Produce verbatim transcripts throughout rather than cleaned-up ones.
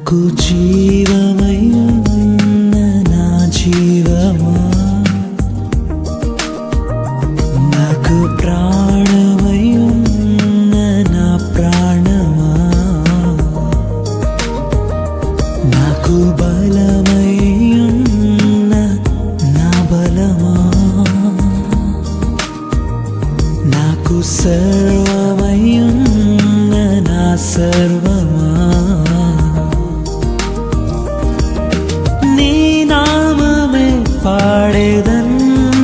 నాకు జీవమై ఉన్న నా జీవమా, నాకు ప్రాణమై ఉన్న నా ప్రాణమా, నాకు బలమై ఉన్న నా బలమా, నాకు సర్వమై ఉన్న నా సర్వమా, నీ నామమే పాడేదన్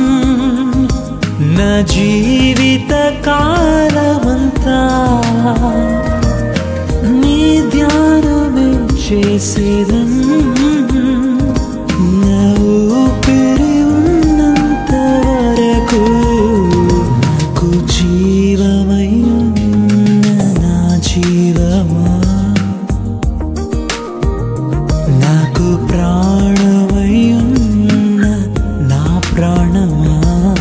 నా జీవిత కాలమంతా, నీ ధ్యానమే చేసేదన్ నా ఊపిరి ఉన్నంత వరకు. నాకు జీవమై ఉన్న నా జీవమా, నాకు ప్రాణమై ఉన్న నా ప్రాణమా,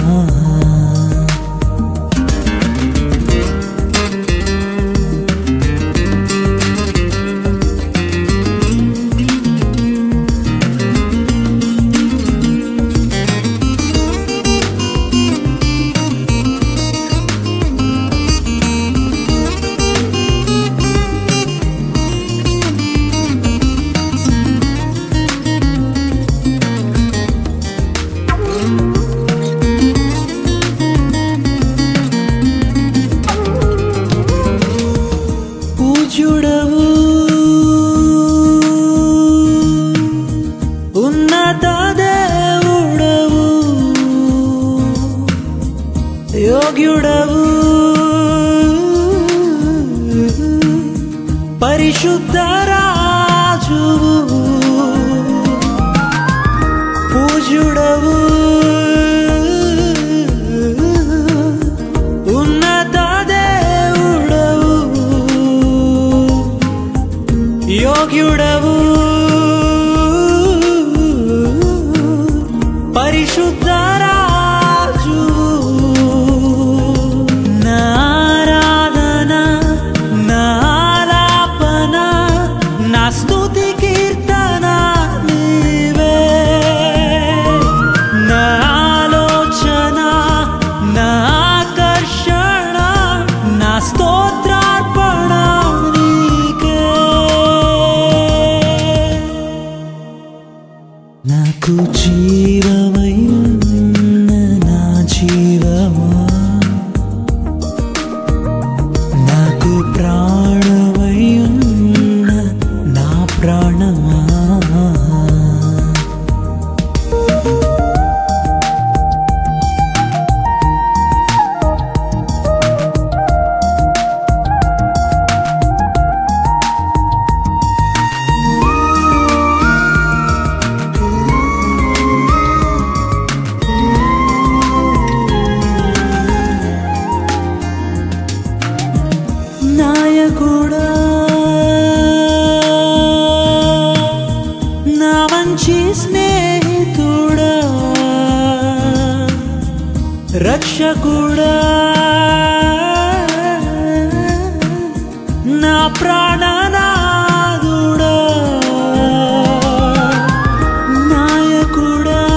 పూజ్యుడవు ఉన్నత దేవుడవు, యోగ్యుడవు పరిశుద్ధ రాజువు, పూజ్యుడవు ఉన్నత దేవుడవు, యోగ్యుడవు పరిశుద్ధ రాజు. నా ఆరాధన, నా ఆలాపన, నా స్తుతి కీర్తన నీవే, నా ఆలోచన, నా ఆకర్షణ, నా స్తోత్రార్పణ నీకే. నాకు జీవమై ఉన్న నా జీవమా, నాకు ప్రాణమై ఉన్న నా ప్రాణమా, నాయకుడా, నా మంచి స్నేహితుడా, రక్షకుడా, నా ప్రాణనాథుడా, నాయకుడా,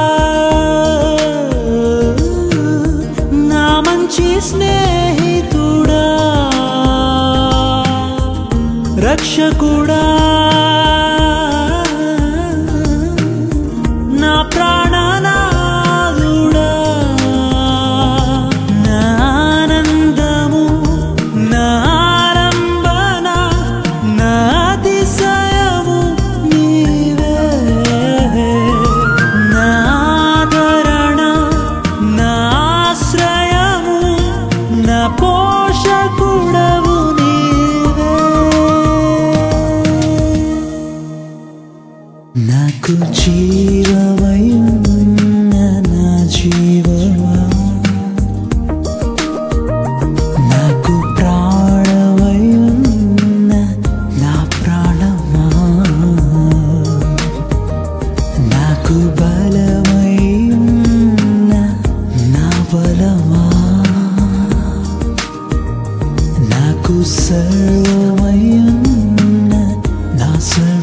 నా మంచి స్నేహితుడా, రక్షకుడా, నా ప్రాణనాథుడా, నా ఆనందము, నా ఆలంబన, నా అతిశయము నీవే, నా ఆదరణ, నా ఆశ్రయము, నా పోషకుడవు నీవే. నాకు జీవమై ఉన్న నా జీవమా, నాకు ప్రాణమై ఉన్న నా ప్రాణమా, నాకు బలమై ఉన్న నా బలమా, నాకు సర్వమై ఉన్న నా సర్వ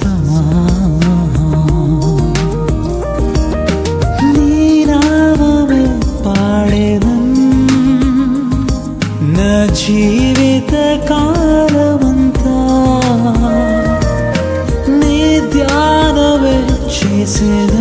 చేసేది